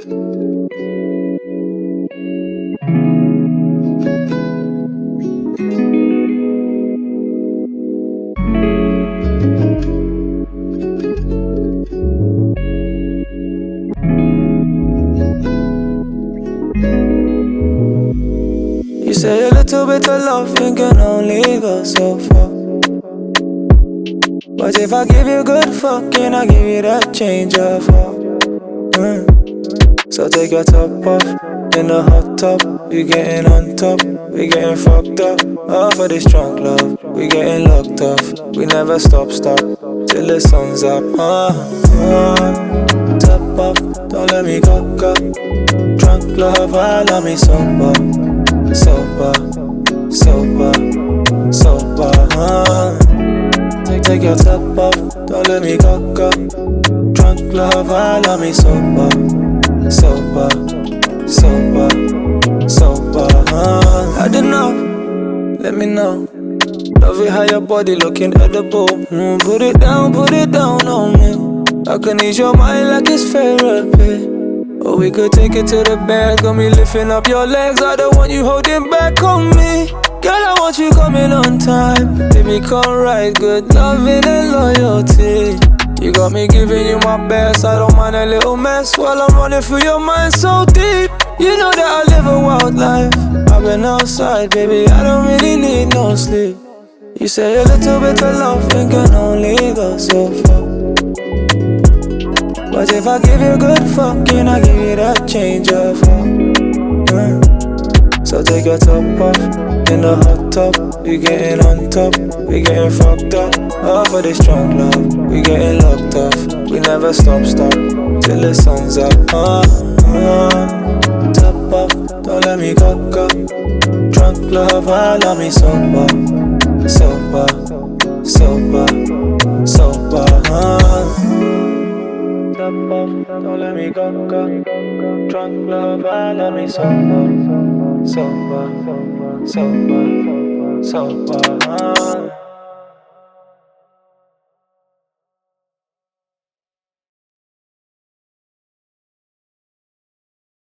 You say a little bit of love can only go so far. But if I give you good fucking, I give you that change of heart. So take your top off in the hot tub. We getting on top, we getting fucked up. All for this drunk love, we getting locked off. We never stop till the sun's up. Top off, don't let me go. Drunk love, allow me sober. Take your top off, don't let me go. Drunk love, allow me sober. Had enough, let me know. Love it how your body looking edible. Put it down on me. I can ease your mind like it's therapy. Or we could take it to the bed. Got me lifting up your legs. I don't want you holding back on me. Girl, I want you coming on time. Baby, come right, good loving and loyalty. You got me giving you my best. I don't mind a little mess while I'm running through your mind so deep. You know that I live a wild life. I've been outside, baby, I don't really need no sleep. You say a little bit of love can only go so far. But if I give you good fucking, I give you that change of heart. So take your top off in the hot tub. We getting on top, we getting fucked up. All for this drunk love, we getting locked off. We never stop till the sun's up. Top off, don't let me go. Drunk love, allow me sober. Top off, don't let me go. Drunk love, allow me sober.